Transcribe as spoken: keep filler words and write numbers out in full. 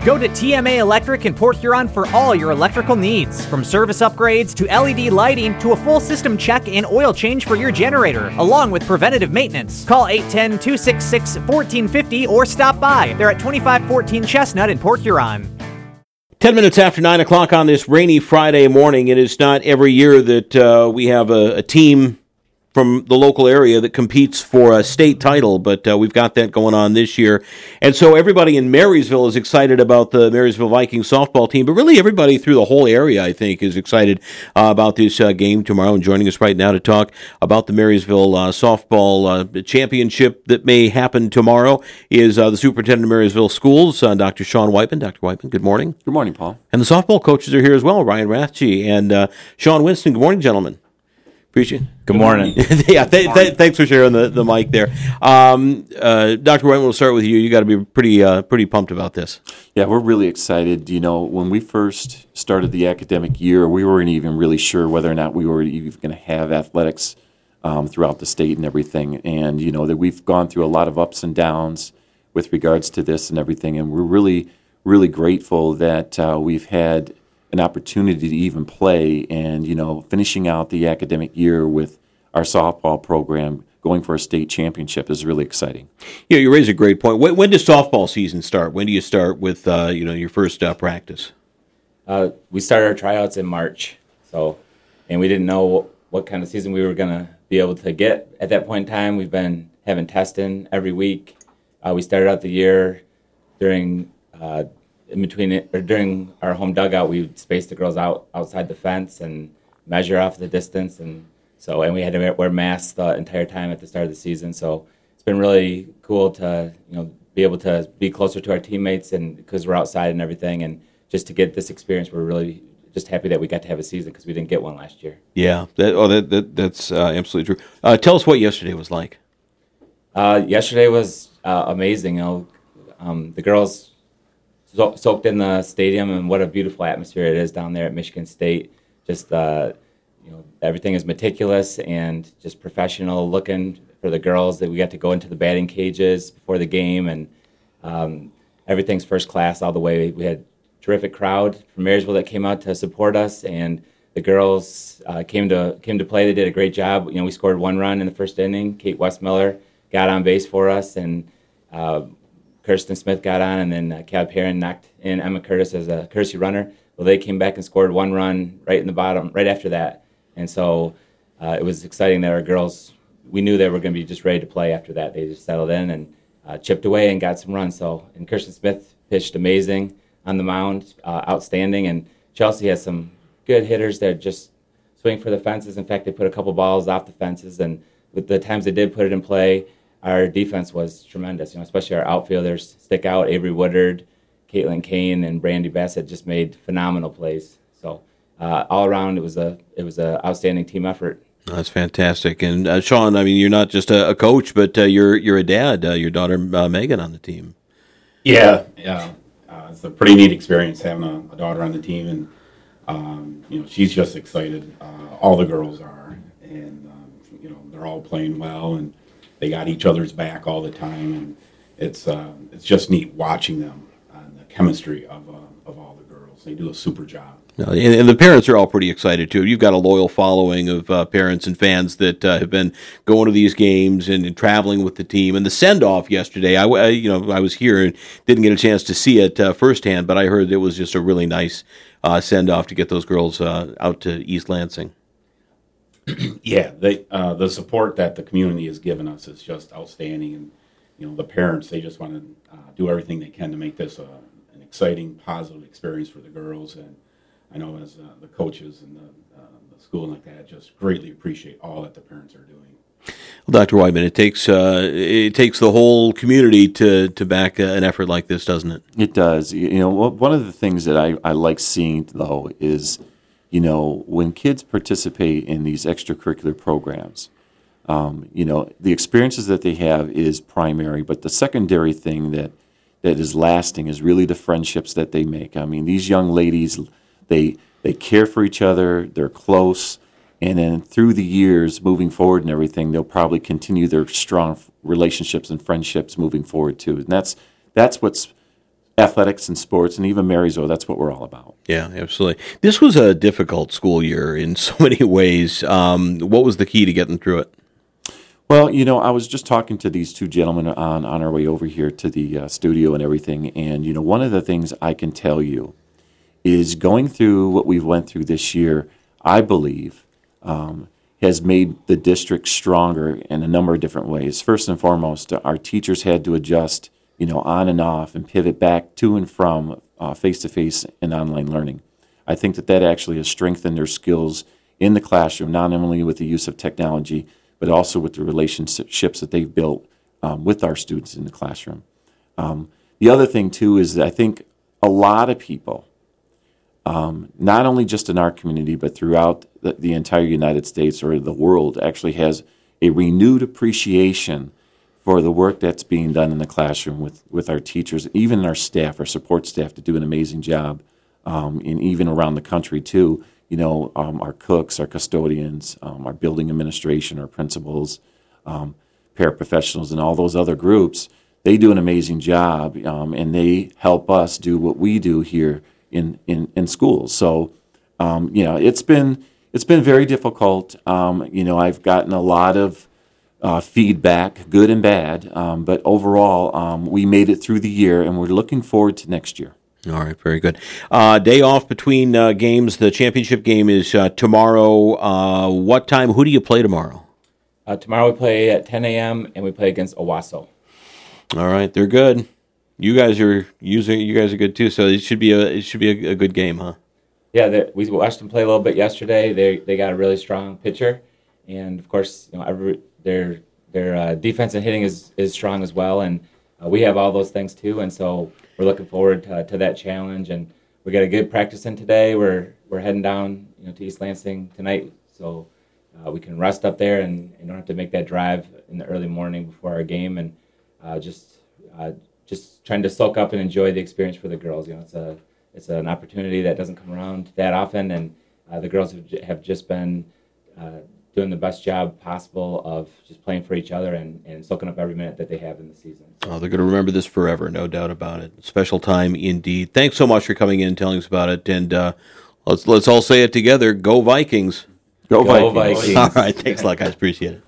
Go to T M A Electric in Port Huron for all your electrical needs. From service upgrades to L E D lighting to a full system check and oil change for your generator, along with preventative maintenance. Call eight one zero, two six six, one four five zero or stop by. They're at twenty-five fourteen Chestnut in Port Huron. Ten minutes after nine o'clock on this rainy Friday morning. It is not every year that uh, we have a, a team from the local area that competes for a state title, but uh, we've got that going on this year. And so everybody in Marysville is excited about the Marysville Vikings softball team, but really everybody through the whole area, I think, is excited uh, about this uh, game tomorrow. And joining us right now to talk about the Marysville uh, softball uh, championship that may happen tomorrow is uh, the superintendent of Marysville Schools, uh, Doctor Sean Whiteman. Doctor Whiteman, good morning. Good morning, Paul. And the softball coaches are here as well, Ryan Rathje and uh, Sean Winston. Good morning, gentlemen. Appreciate it. Good morning. yeah, th- th- thanks for sharing the, the mic there. Um, uh, Doctor Whiteman, we'll start with you. You got to be pretty uh, pretty pumped about this. Yeah, we're really excited. You know, when we first started the academic year, we weren't even really sure whether or not we were even going to have athletics um, throughout the state and everything. And, you know, that we've gone through a lot of ups and downs with regards to this and everything. And we're really, really grateful that uh, we've had an opportunity to even play, and, you know, finishing out the academic year with our softball program going for a state championship is really exciting. Yeah, you raise a great point. When, when does softball season start? When do you start with, uh, you know, your first uh, practice? Uh, we started our tryouts in March, so, and we didn't know what, what kind of season we were going to be able to get at that point in time. We've been having testing every week. Uh, we started out the year during uh, in between it, or during our home dugout, we would space the girls out outside the fence and measure off the distance, and so and we had to wear masks the entire time at the start of the season. So it's been really cool to you know be able to be closer to our teammates, and because we're outside and everything, and just to get this experience, we're really just happy that we got to have a season because we didn't get one last year. Yeah, that, oh, that, that that's uh, absolutely true. Uh, tell us what yesterday was like. Uh, yesterday was uh, amazing. You know, um, the girls So, soaked in the stadium, and what a beautiful atmosphere it is down there at Michigan State. Just uh, you know, everything is meticulous and just professional looking for the girls. That we got to go into the batting cages before the game, and um, everything's first class all the way. We had a terrific crowd from Marysville that came out to support us, and the girls uh, came to came to play. They did a great job. You know, we scored one run in the first inning. Kate Westmiller got on base for us, and uh, Kirsten Smith got on, and then uh, Cab Perrin knocked in Emma Curtis as a courtesy runner. Well, they came back and scored one run right in the bottom, right after that. And so uh, it was exciting that our girls, we knew they were going to be just ready to play after that. They just settled in and uh, chipped away and got some runs. So, and Kirsten Smith pitched amazing on the mound, uh, outstanding. And Chelsea has some good hitters that just swing for the fences. In fact, they put a couple balls off the fences, and with the times they did put it in play, our defense was tremendous, you know, especially our outfielders stick out. Avery Woodard, Caitlin Kane, and Brandy Bassett just made phenomenal plays. So uh, all around, it was a it was an outstanding team effort. That's fantastic. And uh, Sean, I mean, you're not just a, a coach, but uh, you're you're a dad. Uh, your daughter uh, Megan on the team. Yeah, yeah, uh, it's a pretty neat experience having a, a daughter on the team, and um, you know, she's just excited. Uh, all the girls are, and um, you know, they're all playing well, and they got each other's back all the time, and it's uh, it's just neat watching them and the chemistry of uh, of all the girls. They do a super job. And, and the parents are all pretty excited too. You've got a loyal following of uh, parents and fans that uh, have been going to these games and, and traveling with the team. And the send off yesterday, I, I you know I was here and didn't get a chance to see it uh, firsthand, but I heard it was just a really nice uh, send off to get those girls uh, out to East Lansing. Yeah, they, uh, the support that the community has given us is just outstanding, and you know the parents, they just want to uh, do everything they can to make this a, an exciting, positive experience for the girls. And I know as uh, the coaches and the, uh, the school and like that just greatly appreciate all that the parents are doing. Well, Doctor Whiteman, it takes uh, it takes the whole community to to back an effort like this, doesn't it? It does. You know, one of the things that I, I like seeing though is, you know, when kids participate in these extracurricular programs, um, you know, the experiences that they have is primary, but the secondary thing that, that is lasting is really the friendships that they make. I mean, these young ladies, they they care for each other, they're close, and then through the years, moving forward and everything, they'll probably continue their strong relationships and friendships moving forward too. And that's that's what's athletics and sports, and even Marysville, that's what we're all about. Yeah, absolutely. This was a difficult school year in so many ways. Um, what was the key to getting through it? Well, you know, I was just talking to these two gentlemen on, on our way over here to the uh, studio and everything, and, you know, one of the things I can tell you is going through what we've went through this year, I believe, um, has made the district stronger in a number of different ways. First and foremost, our teachers had to adjust, you know, on and off and pivot back to and from uh, face-to-face and online learning. I think that that actually has strengthened their skills in the classroom, not only with the use of technology, but also with the relationships that they've built um, with our students in the classroom. Um, the other thing, too, is that I think a lot of people, um, not only just in our community, but throughout the, the entire United States or the world, actually has a renewed appreciation for the work that's being done in the classroom with, with our teachers, even our staff, our support staff, to do an amazing job, um, and even around the country too. You know, um, our cooks, our custodians, um, our building administration, our principals, um, paraprofessionals, and all those other groups, they do an amazing job, um, and they help us do what we do here in, in, in schools. So, um, you know, it's been it's been very difficult. Um, you know, I've gotten a lot of Uh, feedback, good and bad, um, but overall, um, we made it through the year, and we're looking forward to next year. All right, very good. Uh, day off between uh, games. The championship game is uh, tomorrow. Uh, what time? Who do you play tomorrow? Uh, tomorrow we play at ten a.m. and we play against Owasso. All right, they're good. You guys are using. You guys are good too. So it should be a it should be a, a good game, huh? Yeah, we watched them play a little bit yesterday. They they got a really strong pitcher, and of course, you know, every their their uh, defense and hitting is, is strong as well, and uh, we have all those things too. And so we're looking forward to, to that challenge. And we got a good practice in today. We're we're heading down, you know, to East Lansing tonight, so uh, we can rest up there and, and don't have to make that drive in the early morning before our game. And uh, just uh, just trying to soak up and enjoy the experience for the girls. You know, it's a it's an opportunity that doesn't come around that often, and uh, the girls have, have just been Uh, doing the best job possible of just playing for each other and, and soaking up every minute that they have in the season. Oh, they're going to remember this forever, no doubt about it. Special time indeed. Thanks so much for coming in and telling us about it. And uh, let's let's all say it together. Go Vikings. Go, Go Vikings. Vikings. All right. Thanks a lot, guys. Appreciate it.